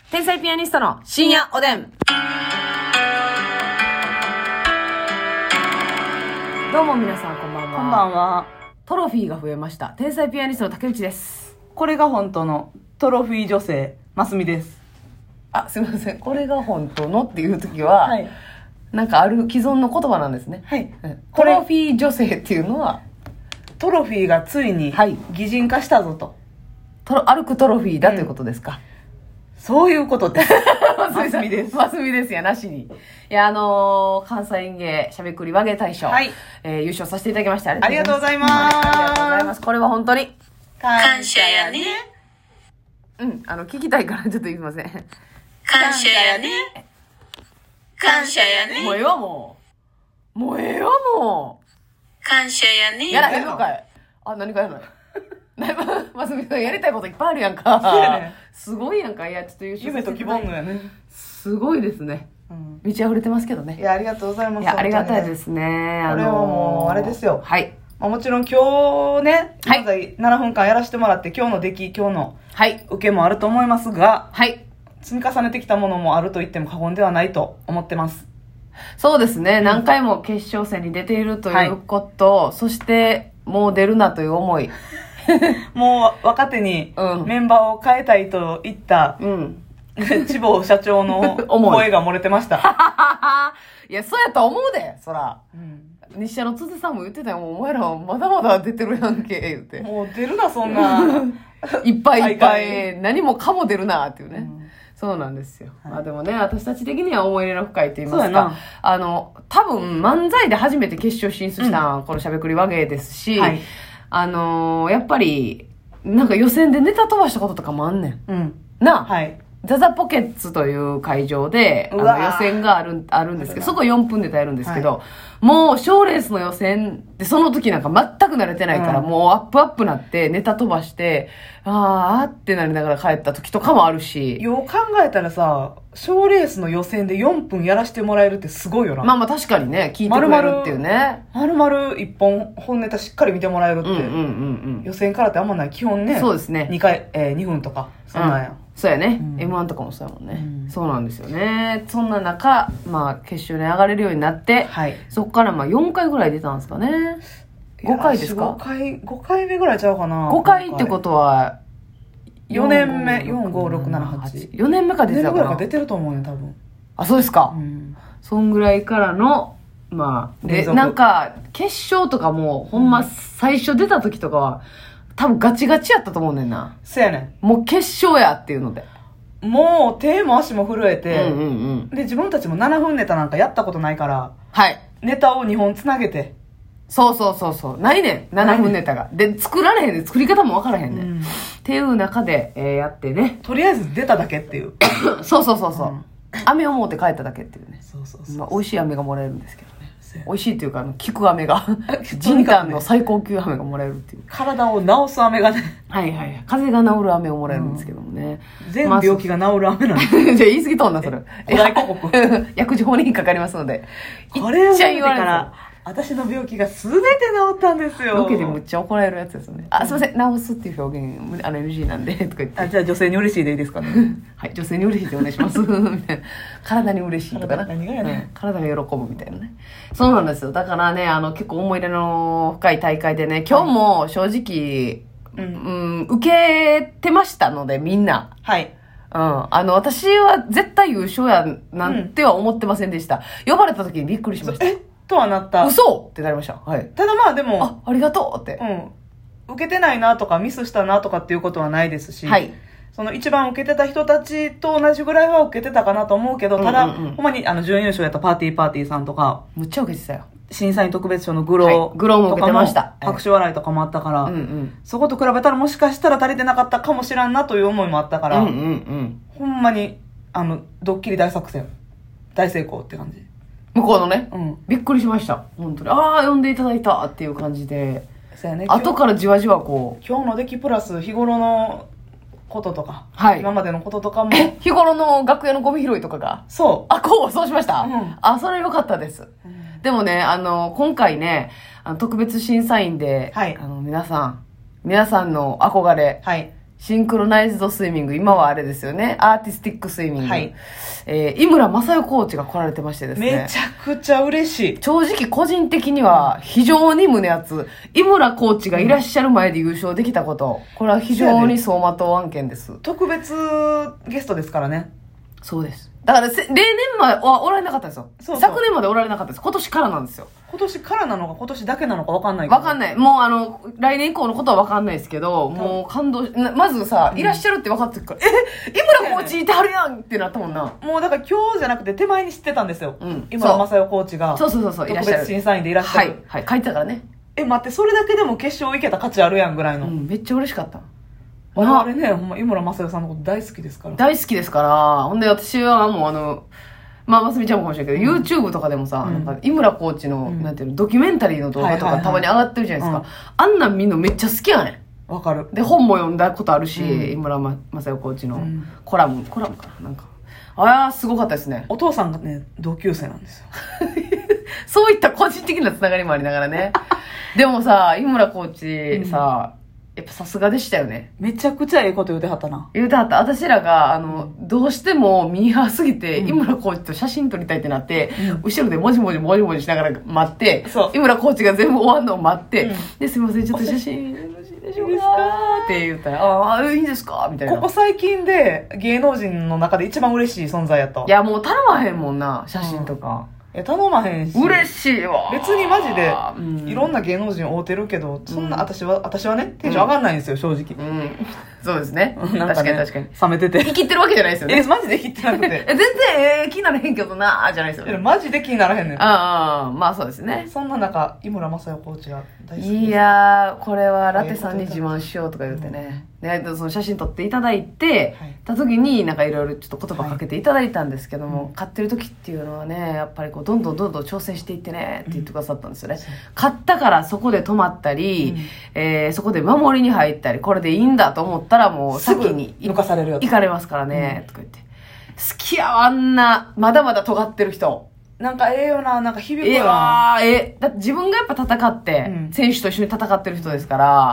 天才ピアニストの深夜おでん。どうも皆さんこんばんは。 こんばんは。 トロフィーが増えました。天才ピアニストの竹内です。 これが本当のトロフィー女性、ますみです。 あ、すみません。これが本当のっていう時は、 はい。 なんかある既存の言葉なんですね。 はい。 トロフィー女性っていうのは、 トロフィーがついにはい擬人化したぞと。 歩くトロフィーだということですか。 そういうことです。ますみです。 ますみですやなしに。いや、関西演芸しゃべくり和芸大賞、 はい優勝させていただきました。 ありがとうございます。 ありがとうございます。これは本当に感謝やね。 聞きたいからちょっと言いません。 感謝やね。感謝やね。 もうええわ、もう。もうええわ、も感謝やね。 う。やらへんのかい。あ、何かやらない。ますみさんやりたいこといっぱいあるやんか。 そうやね。 すごいやんか。いや、ちょっと優勝夢と希望のやね。 すごいですね。 うん。 満ち溢れてますけどね。 いや、ありがとうございます。 いや、ありがたいですね。 これはもうあれですよ。 はい。 もちろん今日ね、 はい現在7分間やらせてもらって、今日の出来、今日のはい。 受けもあると思いますが、 はい。 積み重ねてきたものもあると言っても過言ではないと思ってます。 そうですね。何回も決勝戦に出ているということ、そして、もう出るなという思い。 もう若手にうんメンバーを変えたいと言ったうん。 千保社長の思い声が漏れてました。 いや、そうやと思うで、そら。 うん西社の辻さんも言ってたよ。もうお前らはまだまだ出てるやんけ、言って。 もう出るな、そんな。 いっぱいいっぱ大い、何もかも出るな、っていうね。 うんそうなんですよ。 はいまあでもね、私たち的には思い入れの深いと言いますそうやなか、多分漫才で初めて決勝進出した、このしゃべくり和芸ですし、 はいやっぱり、なんか予選でネタ飛ばしたこととかもあんねん。 うん。 なあ、 はい。 ザザポケッツという会場で、 うわー予選があるんですけど、 あるなそこ4分で耐えるんですけど、もう賞レースの予選で、その時なんか全く慣れてないから、 うんもうアップアップなって、ネタ飛ばして、あーってなりながら帰った時とかもあるし、 よう考えたらさ、賞レースの予選で4分やらせてもらえるってすごいよな。 まあまあ確かにね、聞いてくれるっていうね。 丸々1本本ネタしっかり見てもらえるって、 うんうんうん予選からってあんまない。基本ね。 そうですね 2回、2分とか、そんなんや。 そうやね、 うん M1 とかもそうやもんね、 うんそうなんですよね。そんな中、まあ決勝に上がれるようになって、 はい。 そこからまあ4回ぐらい出たんですかね。5回ですか？ 5回目ぐらいちゃうかな。 5回ってことは 4年目、4、5、6、7、8。 4年目から出てた 4年ぐらいかな。 から出てると思うよ、多分。 あ、そうですか、 うん。 そんぐらいからのまあで連続なんか決勝とかもほんま最初出た時とかは多分ガチガチやったと思うねんな。 せやねもう決勝やっていうので、 ん。もう手も足も震えて、 うんうんうん、 で、自分たちも7分ネタなんかやったことないから、 はい、 ネタを2本つなげて、 そうないねん7分ネタがで作られへんねん、作り方も分からへんねん、 うんっていう中で、やってねとりあえず出ただけっていう。 そう、 うん飴を持って帰っただけっていうね、 そうそうそう。 まあ、美味しい飴がもらえるんですけどね。 せや美味しいっていうか、効く飴が、ジンタンの最高級飴がもらえるっていう。 体を治す飴がね、 はいはい。風邪が治る飴をもらえるんですけどもね。 全病気が治る飴なんです。 じゃあ言い過ぎとんな、それ。 お題広告。 薬事法にかかりますので。 これをめっちゃ見て言われるんですよから、私の病気が全て治ったんですよ。 ロケでむっちゃ怒られるやつですよね。あ、すいません、治すっていう表現、NG なんで、とか言って。 あ、じゃあ女性に嬉しいでいいですかね。 はい、女性に嬉しいってお願いします。みたいな。体に嬉しいとかな。 何がやねんうん体が喜ぶみたいなね。そうなんですよ。だからね、結構思い入れの深い大会でね、今日も正直、受けてましたので、みんな。 はい。 私は絶対優勝やなんては思ってませんでした。呼ばれた時にびっくりしました。 とはなった。 嘘ってなりました。はい。 ただまあでも、 ありがとうって。 受けてないなとかミスしたなとかっていうことはないですし、 はい。 その一番受けてた人たちと同じぐらいは受けてたかなと思うけど、ただ、 うんうんうんほんまに準優勝やったパーティーさんとか、 むっちゃ受けてたよ。 審査員特別賞のグロはいグロも受けてましたとかも拍手笑いとかもあったから、 うんうん。 そこと比べたらもしかしたら足りてなかったかもしらんなという思いもあったから、 うんうんうん。 ほんまに、ドッキリ大作戦、大成功って感じ。 向こうのね、 うん。 びっくりしました。本当に。ああ、呼んでいただいたっていう感じで、 そうやね。 後からじわじわこう、 今日の出来プラス日頃のこととか、 はい今までのこととかも、 日頃の楽屋のゴミ拾いとかが、 そそうしました、 うんあ、それ良かったです。 う。 でもね、今回ね、特別審査員で、 はい皆さんの憧れ、 はい。 シンクロナイズドスイミング、今はあれですよね。アーティスティックスイミング。 はい。 井村雅代コーチが来られてましてですね。 めちゃくちゃ嬉しい。 正直個人的には非常に胸熱。井村コーチがいらっしゃる前で優勝できたこと。これは非常に走馬灯案件です。 特別ゲストですからね。 そうです。だから例年まではおられなかったんですよ。 そうそう昨年までおられなかったです。今年からなんですよ。 今年からなのか今年だけなのか分かんないけど。 わかんない。もう来年以降のことはわかんないですけど、もう感動し、まずさ、いらっしゃるって分かってるから、井村コーチいてはるやんってなったもんな。 もうだから今日じゃなくて手前に知ってたんですよ。井村雅代コーチが。 そう、いらっ特しゃる。 別審査員でいらっしゃる。 はい、書いてたからね。 待って、それだけでも決勝行けた価値あるやんぐらいの。 めっちゃ嬉しかった。 我々ね、ほんま井村雅代さんのこと大好きですから。 大好きですから、ほんで私はもうますみちゃんもかもしれないけど、YouTube とかでもさ、なんか井村コーチの、なんていうの、ドキュメンタリーの動画とかたまに上がってるじゃないですか。あんなん見んのめっちゃ好きやねん。わかる。 で、本も読んだことあるし、井村雅代コーチのコラムかななんか。ああ、すごかったですね。 お父さんがね、同級生なんですよ。 そういった個人的なつながりもありながらね。でもさ、井村コーチさ、やっぱさすがでしたよね。 めちゃくちゃええこと言うてはったな。 言うてはった。私らが、どうしてもミーハーすぎて、井村コーチと写真撮りたいってなって、後ろでもじもじしながら待って、井村コーチが全部終わるのを待って、で、すいません、ちょっと写真よろしいでしょうかって言ったら、ああ、いいんですかみたいな。 ここ最近で芸能人の中で一番嬉しい存在やったわ。 いや、もう頼まへんもんな、写真とか。 頼まへんし。 嬉しいわ。 別にマジで、いろんな芸能人会うてるけど、そんな、私はね、テンション上がんないんですよ、正直。 そうですね。 なんかね、 確かに。 冷めてて。 生きってるわけじゃないですよね。 マジで生きってなくて。 全然、気にならへんけどなじゃないですよね。 マジで気にならへんねん。 まあそうですね。 そんな中、井村雅代コーチが大好きです。 いやー、これはラテさんに自慢しようとか言ってね。で、その写真撮っていただいて、た時になんかいろいろちょっと言葉かけていただいたんですけども、買ってる時っていうのはね、やっぱりこう、どんどん挑戦していってね、って言ってくださったんですよね。買ったからそこで止まったり、そこで守りに入ったり、これでいいんだと思ったらもう先に抜かされるよ。 行かれますからね、とか言って。好きやわ、あんな、まだまだ尖ってる人。 なんかええよな、なんか響くよな。だって自分がやっぱ戦って、選手と一緒に戦ってる人ですから、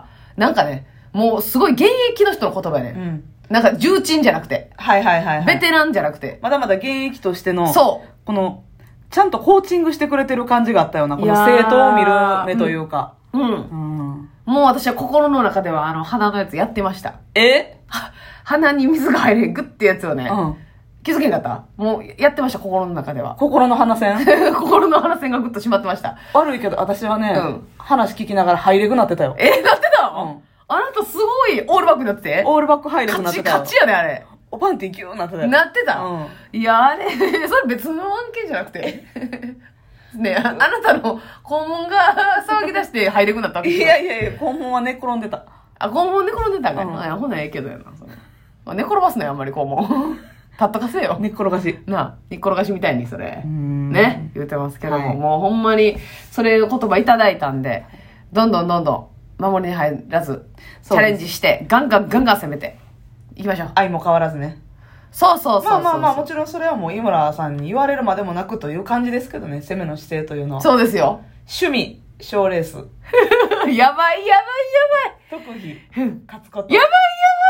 なんかね、もうすごい現役の人の言葉やね。なんか重鎮じゃなくて。ベテランじゃなくて。 まだまだ現役としての、 そう。 この、ちゃんとコーチングしてくれてる感じがあったような、この生徒を見る目というか。 もう私は心の中では鼻のやつやってました。鼻に水が入れんグッてやつをね。気づけんかったもうやってました、心の中では。 心の鼻栓心の鼻栓がグッと閉まってました。 悪いけど、私はね、話聞きながら入れくなってたよ。 なってたあなたすごいオールバックになっててオールバック入れくなってたよ。 勝ちやね、あれ。 おパンティキューなってたよ。 なってたいや、あれ、それ別の案件じゃなくて。ねあなたの肛門が騒ぎ出して入れくなったわけいや、肛門は寝転んでた。 肛門寝転んでたんかなほなええけどやな。寝転ばすねあんまり肛門。立っとかせよ。 寝っ転がし。 寝っ転がしみたいにそれ。ね。言うてますけども、もうほんまに、それ言葉いただいたんで、どんどん守りに入らず、チャレンジして、ガンガン攻めて、いきましょう。 愛も変わらずね。 そう。 まあ、もちろんそれはもう井村さんに言われるまでもなくという感じですけどね、攻めの姿勢というのは。 そうですよ。 趣味、賞レース。 やばい。 特技、勝つこと。 やばい。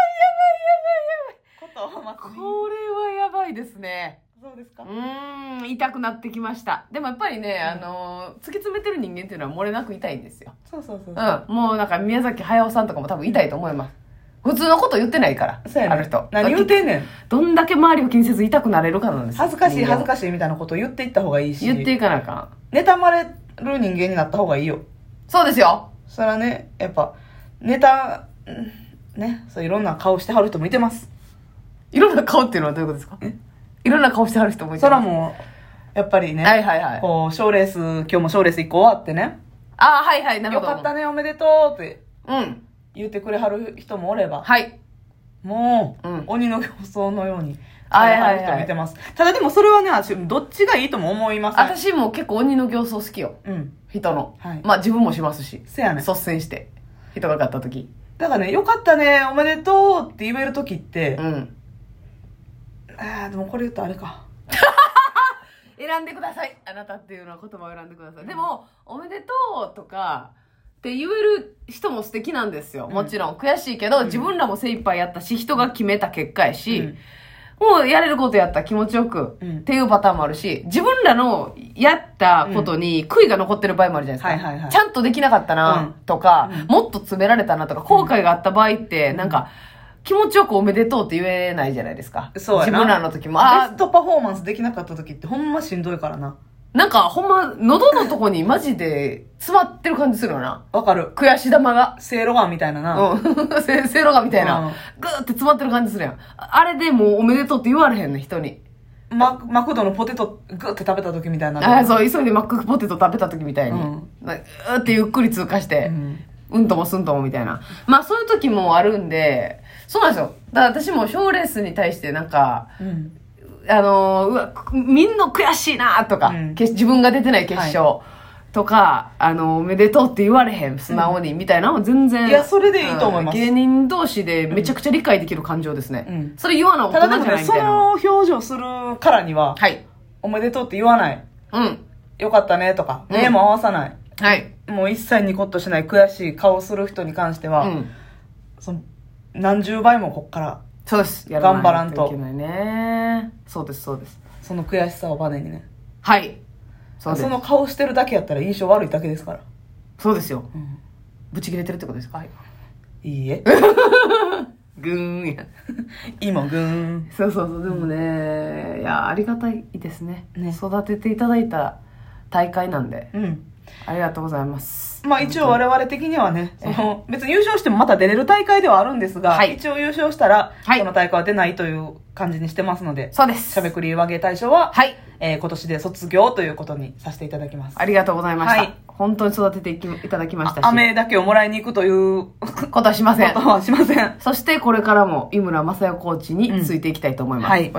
これはやばいですね。 そうですか。 痛くなってきました。でもやっぱりね、突き詰めてる人間っていうのは漏れなく痛いんですよ。 そう。 もうなんか宮崎駿さんとかも多分痛いと思います。普通のこと言ってないから。 そうやね。 ある人。 何言うてんねん。 どんだけ周りを気にせず痛くなれるかなんですよ。 恥ずかしいみたいなことを言っていった方がいいし。 言っていかなあかん。 妬まれる人間になった方がいいよ。 そうですよ。 それはね、やっぱ、そういろんな顔してはる人もいてます。 いろんな顔っていうのはどういうことですかいろんな顔してはる人もいてます。 そらもう、やっぱりね。こう、賞レース、今日も賞レース1個終わってね。 なるほど。 よかったね、おめでとうって。言ってくれはる人もおれば。もう、鬼の形相のように。人見てます。ただでもそれはね、どっちがいいとも思いますね。 私も結構鬼の形相好きよ。人の。まあ自分もしますし。 せやね。 率先して。人が勝った時。 だからね、よかったね、おめでとうって言える時って、でもこれ言うとあれか。 選んでください。あなたっていうのは言葉を選んでください。でも、おめでとうとか、 って言える人も素敵なんですよ。もちろん。悔しいけど、自分らも精一杯やったし、人が決めた結果やし、もうやれることやったら気持ちよく、っていうパターンもあるし、自分らのやったことに悔いが残ってる場合もあるじゃないですか。ちゃんとできなかったな、とか、もっと詰められたなとか、後悔があった場合って、なんか、気持ちよくおめでとうって言えないじゃないですか。 そうやな。 自分らの時も。 ベストパフォーマンスできなかった時ってほんましんどいからな。 なんか、ほんま、喉のとこにマジで詰まってる感じするよな。 わかる。 悔し玉が。 せいろがんみたいなな。 うん。せいろがんみたいな。ぐーって詰まってる感じするやん。あれでもうおめでとうって言われへんね、人に。 マクドのポテトグーって食べた時みたいな。 そう、急いでマックポテト食べた時みたいに。うーってゆっくり通過して、うんともすんともみたいな。まあそういう時もあるんで、そうなんですよ。だから私も賞レースに対してなんか、うわ、みんな悔しいなとか、自分が出てない決勝とか、おめでとうって言われへん、素直に、みたいなのも全然。 いや、それでいいと思います。 芸人同士でめちゃくちゃ理解できる感情ですね。それ言わな大人じゃないみたいな。 ただでもね、その表情するからには、おめでとうって言わない。よかったねとか、目も合わさない。もう一切ニコッとしない悔しい顔する人に関しては、その何十倍もこっから、 そうです。 頑張らんと。 いけないね。そうです、そうです。 その悔しさをバネにね。 はい。その顔してるだけやったら印象悪いだけですから。 そうですよ。ブチ切れてるってことですか？ いいえ。 ぐーんや。 今ぐーん。 そうそうそう。でもね、いや、ありがたいですね。育てていただいた大会なんで。ありがとうございます。 まあ一応我々的にはね、別に優勝してもまた出れる大会ではあるんですが、一応優勝したら、この大会は出ないという感じにしてますので、 そうです。 しゃべくり和芸大賞は、今年で卒業ということにさせていただきます。 ありがとうございました。本当に育てていただきましたし。 飴だけをもらいに行くということはしません。 ことはしません。 そしてこれからも井村雅代コーチについていきたいと思います。